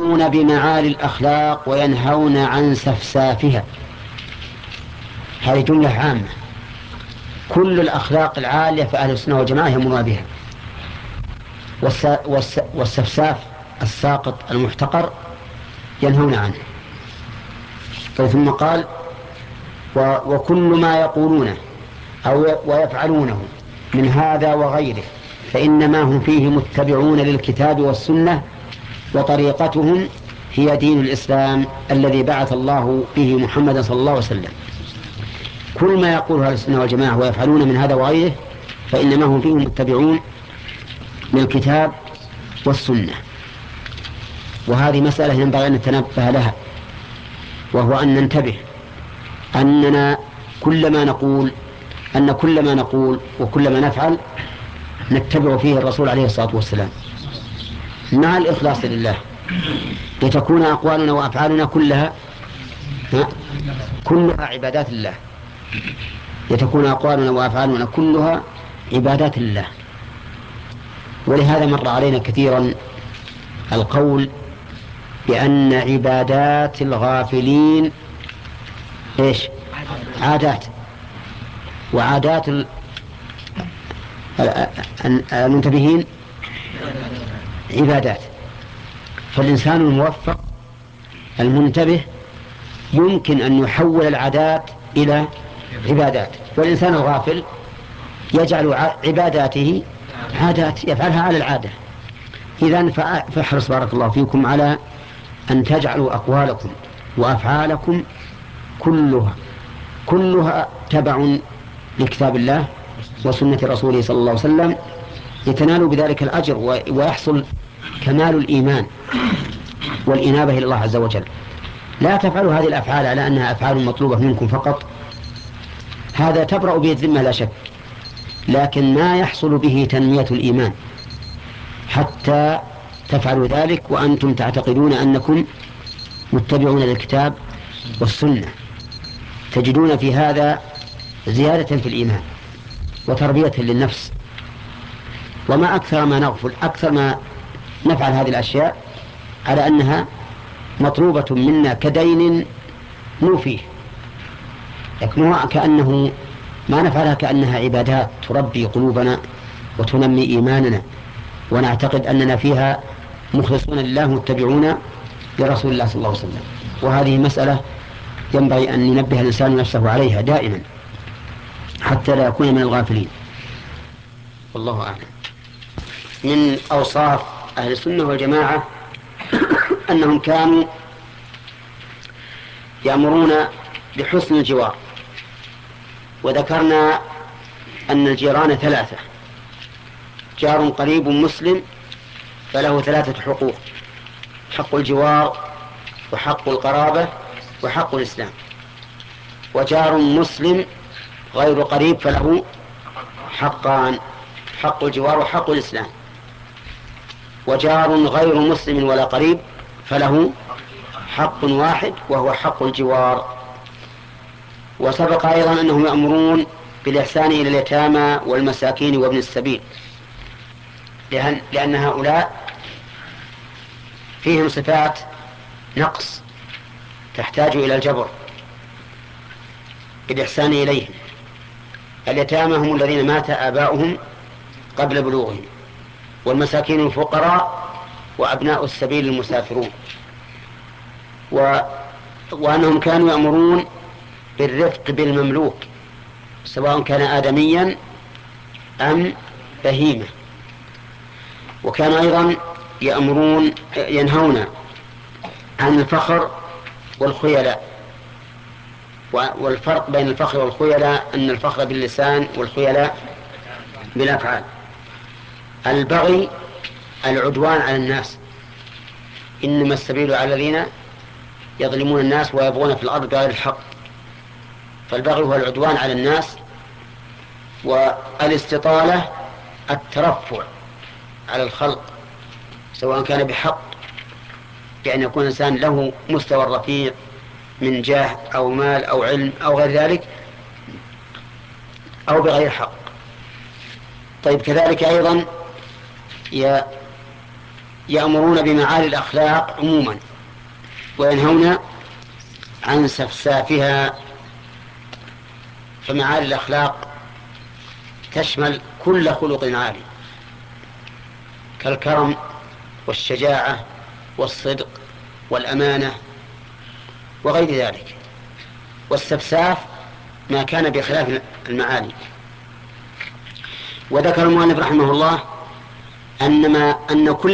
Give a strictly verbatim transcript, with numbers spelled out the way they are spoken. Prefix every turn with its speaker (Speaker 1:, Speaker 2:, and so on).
Speaker 1: يأمرون بمعالي الأخلاق وينهون عن سفسافها. هذه جملة عامة، كل الأخلاق العالية فأهل السنة والجماعة يأمرون بها، والسفساف الساقط المحتقر ينهون عنه. ثم قال وكل ما يقولونه أو ويفعلونه من هذا وغيره فإنما هم فيه متبعون للكتاب والسنة، وطريقتهم هي دين الإسلام الذي بعث الله به محمد صلى الله عليه وسلم. كل ما يقوله أهل السنة والجماعة ويفعلون من هذا وغيره فإنما هم فيه متبعون للكتاب والسنة. وهذه مسألة ينبغي أن نتنبه لها، وهو أن ننتبه أننا كل ما نقول أن كل ما نقول وكل ما نفعل نتبع فيه الرسول عليه الصلاة والسلام مع الإخلاص لله، لتكون أقوالنا وأفعالنا كلها كلها عبادات لله، لتكون أقوالنا وأفعالنا كلها عبادات لله. ولهذا مر علينا كثيرا القول بأن عبادات الغافلين إيش؟ عادات، وعادات المنتبهين عبادات. فالإنسان الموفق المنتبه يمكن أن يحول العادات إلى عبادات، والإنسان الغافل يجعل عباداته عادات يفعلها على العادة. إذن فاحرص بارك الله فيكم على أن تجعلوا أقوالكم وأفعالكم كلها كلها تبع لكتاب الله وسنة رسوله صلى الله عليه وسلم، يتنالوا بذلك الأجر ويحصل كمال الإيمان والإنابة إلى الله عز وجل. لا تفعلوا هذه الأفعال على أنها أفعال مطلوبة منكم فقط، هذا تبرأ به الذمة لا شك، لكن ما يحصل به تنمية الإيمان حتى تفعلوا ذلك وأنتم تعتقدون أنكم متبعون للكتاب والسنة، تجدون في هذا زيادة في الإيمان وتربية للنفس. وما أكثر ما نغفل، أكثر ما نفعل هذه الأشياء على أنها مطلوبة منا كدين نوفيه، لكن كأنه ما نفعلها كأنها عبادات تربي قلوبنا وتنمي إيماننا، ونعتقد أننا فيها مخلصون لله متبعون لرسول الله صلى الله عليه وسلم. وهذه مسألة ينبغي أن ينبه الإنسان نفسه عليها دائما حتى لا يكون من الغافلين، والله أعلم. من أوصاف أهل السنة والجماعة أنهم كانوا يأمرون بحسن الجوار، وذكرنا أن الجيران ثلاثة: جار قريب مسلم فله ثلاثة حقوق: حق الجوار وحق القرابة وحق الإسلام. وجار مسلم غير قريب فله حقان: حق الجوار وحق الإسلام. وجار غير مسلم ولا قريب فله حق واحد وهو حق الجوار. وسبق أيضا أنهم يأمرون بالإحسان إلى اليتامى والمساكين وابن السبيل، لأن, لأن هؤلاء فيهم صفات نقص تحتاج إلى الجبر بالإحسان إليهم. اليتامى هم الذين مات آباؤهم قبل بلوغهم، والمساكين الفقراء، وأبناء السبيل المسافرون. و... وأنهم كانوا يأمرون بالرفق بالمملوك سواء كان آدميا أم بهيمة. وكانوا أيضا يأمرون ينهون عن الفخر والخيلاء. والفرق بين الفخر والخيلاء أن الفخر باللسان والخيلاء بالأفعال. البغي العدوان على الناس، إنما السبيل على الذين يظلمون الناس ويبغون في الأرض بغير الحق. فالبغي هو العدوان على الناس. والاستطالة الترفع على الخلق سواء كان بحق، بأن يكون الإنسان له مستوى رفيع من جاه أو مال أو علم أو غير ذلك، أو بغير حق. طيب كذلك أيضا يأمرون بمعالي الأخلاق عموما وينهون عن سفسافها. فمعالي الأخلاق تشمل كل خلق عالي كالكرم والشجاعة والصدق والأمانة وغير ذلك. والسفساف ما كان بخلاف المعالي. وذكر المؤلف رحمه الله أن, ما أن كل